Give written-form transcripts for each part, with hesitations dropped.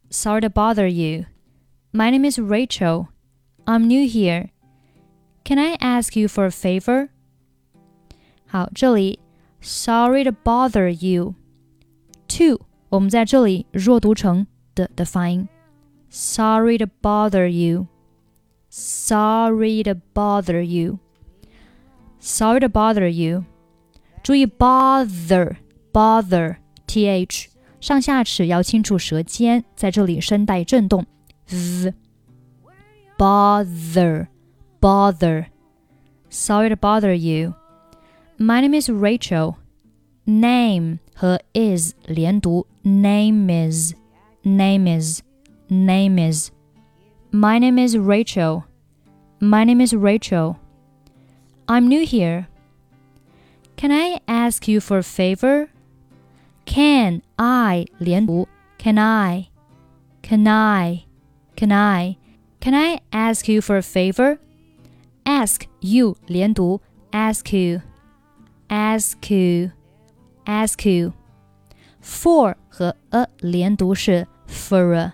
Sorry to bother you. My name is Rachel. I'm new here. Can I ask you for a favor? 好，这里 Sorry to bother you. To 我们在这里弱读成的发音。Sorry to bother you. Sorry to bother you. Sorry to bother you. 注意 bother th 上下齿要清楚舌尖，在这里声带震动 bother. Sorry to bother you. My name is Rachel. Name 和 is 连读 name is. My name is Rachel. My name is Rachel. I'm new here. Can I ask you for a favor? Can I 连读 Can I ask you for a favor? Ask you 连读 Ask you. For 和 a 连读是 for a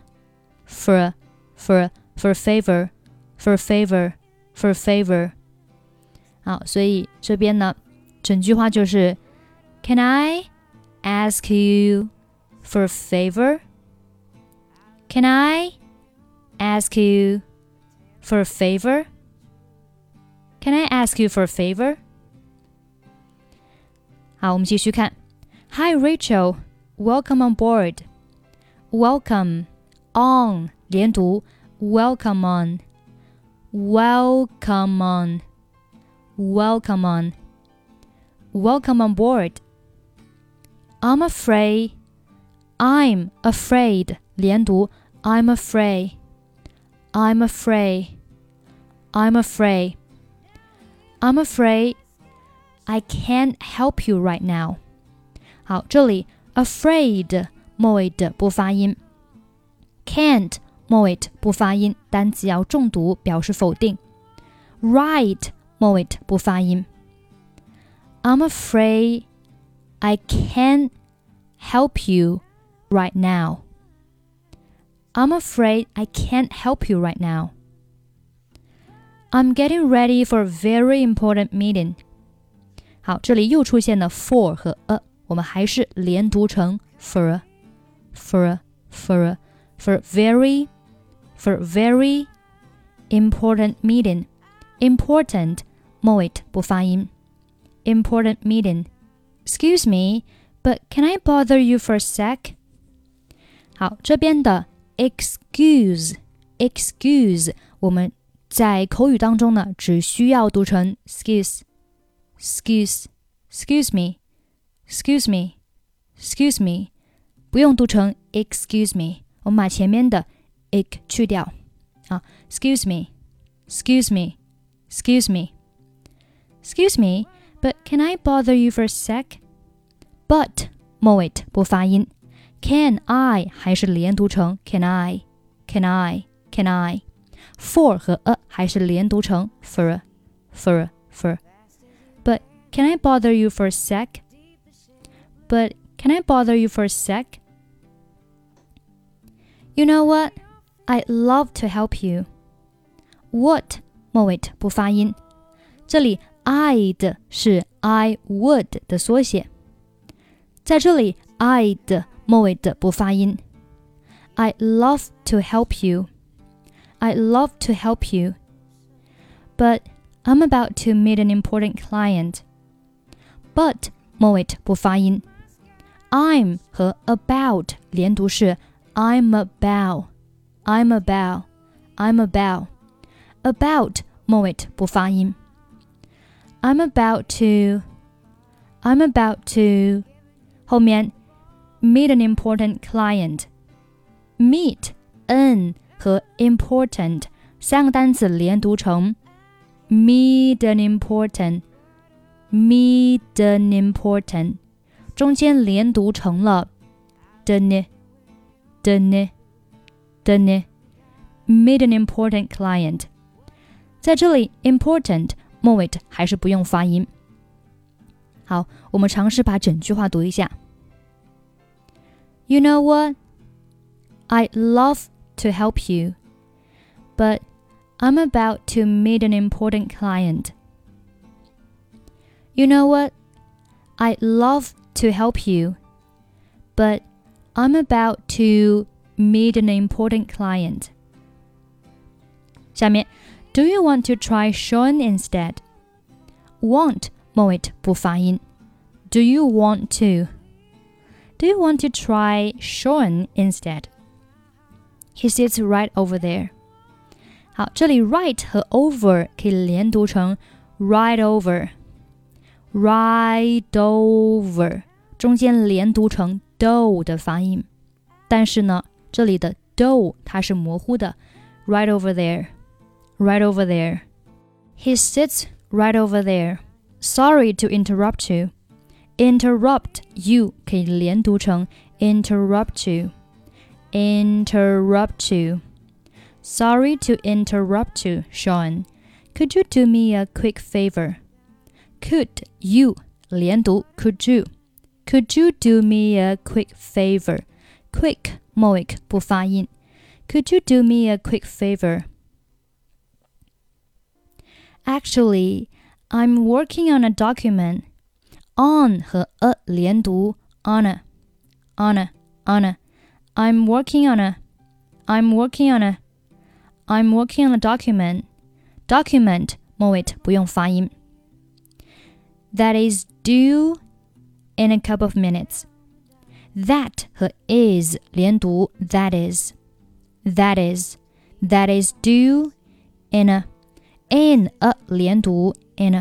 favor. 好，所以这边呢，整句话就是 Can I ask you for a favor? Can I ask you for a favor? Can I ask you for a favor? 好，我们继续看。Hi Rachel, welcome on board. Welcome on 连读 Welcome on. Welcome on board. I'm afraid 连读 I'm afraid. I can't help you right now. 好，这里 afraid 末尾的不发音， can't 末尾不发音，单词要重读表示否定。right 末尾不发音。I'm afraid I can't help you right now. I'm afraid I can't help you right now. I'm getting ready for a very important meeting. 好，这里又出现了 for 和 a， 我们还是连读成 for very important meeting. Important 末尾不发音。Important meeting. Excuse me, but can I bother you for a sec? 好，这边的 excuse 我们在口语当中呢，只需要读成 excuse me， 不用读成 excuse me， 我们把前面的 ik 去掉啊 excuse me, but can I bother you for a sec? But 末尾不发音， can I 还是连读成 can I for 和 a 还是连读成 for But can I bother you for a sec? You know what? I'd love to help you. What 末尾不发音，这里 I'd 是 I would 的缩写，在这里 I'd 末尾的不发音。I'd love to help you. But I'm about to meet an important client. But 末尾不发音。I'm 和 about 连读是 I'm about. About 末尾不发音。I'm about to 后面 meet an important client. Meet n 和 important 三个单词连读成 meet an important， 中间连读成了的呢 meet an important client， 在这里 important 末尾还是不用发音。好，我们尝试把整句话读一下。You know what? I'd love to help you, but I'm about to meet an important client. You know what? I'd love to help you, but I'm about to meet an important client. 下面 Do you want to try Sean instead? Want 末尾不发音。Do you want to? Do you want to try Sean instead? He sits right over there. 好，这里 right 和 over 可以连读成 right over, right over， 中间连读成 do 的发音。但是呢，这里的 do 它是模糊的 right over there, right over there. He sits right over there. Sorry to interrupt you. Interrupt you 可以连读成 interrupt you, interrupt you. Sorry to interrupt you, Sean. Could you do me a quick favor? Could you 连读 could you. Could you do me a quick favor? Quick 末尾不发音。Could you do me a quick favor? Actually, I'm working on a document. On 和 a 连读 on a. I'm working on a document. Document 末尾不用发音。That is due in a couple of minutes. That 和 is 连读 that is. That is due in a 连读 in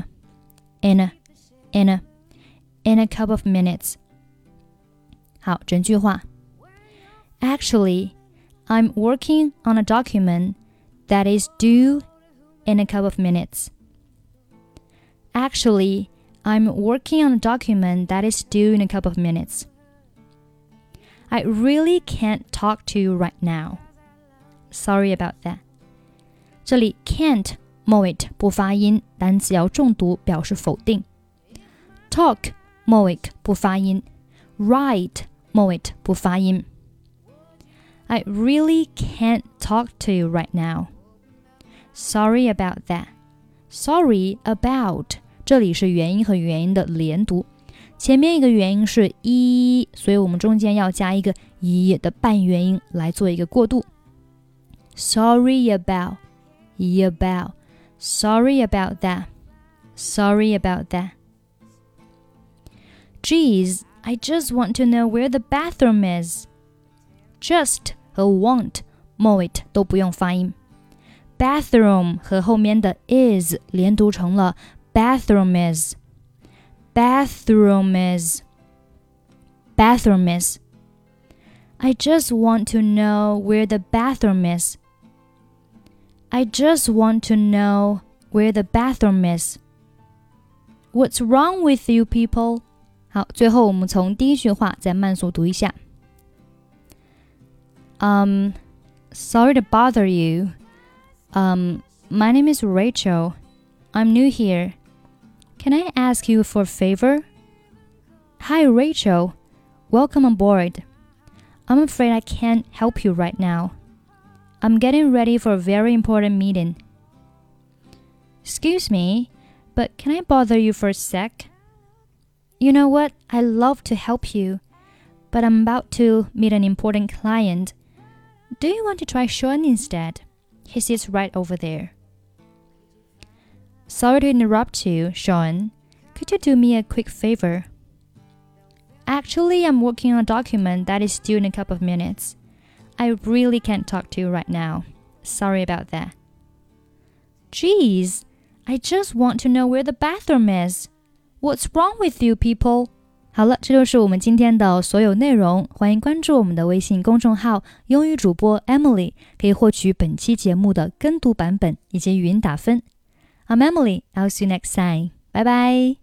a couple of minutes. 好，整句话。Actually, I'm working on a document that is due in a couple of minutes. Actually, I'm working on a document that is due in a couple of minutes. I really can't talk to you right now. Sorry about that. 这里 can't 末尾不发音，单词要重读表示否定。Talk 末尾不发音。Right 末尾不发音。I really can't talk to you right now. Sorry about that. Sorry about 这里是元音和元音的连读，前面一个元音是一，所以我们中间要加一个一的半元音来做一个过渡。Sorry about, sorry about that, sorry about that. Geez, I just want to know where the bathroom is. Just 和 want 末尾都不用发音。Bathroom 和后面的 is 连读成了 bathroom is, bathroom is, bathroom is. I just want to know where the bathroom is. I just want to know where the bathroom is. What's wrong with you people? 好，最后我们从第一句话再慢速读一下。Sorry to bother you. My name is Rachel. I'm new here. Can I ask you for a favor? Hi, Rachel. Welcome aboard. I'm afraid I can't help you right now. I'm getting ready for a very important meeting. Excuse me, but can I bother you for a sec? You know what? I'd love to help you, but I'm about to meet an important client. Do you want to try Sean instead? He sits right over there. Sorry to interrupt you, Sean. Could you do me a quick favor? Actually, I'm working on a document that is due in a couple of minutes. I really can't talk to you right now. Sorry about that. Geez, I just want to know where the bathroom is. What's wrong with you people? 好了，这就是我们今天的所有内容。欢迎关注我们的微信公众号英语主播 Emily， 可以获取本期节目的跟读版本以及语音打分。I'm Emily, I'll see you next time. Bye bye.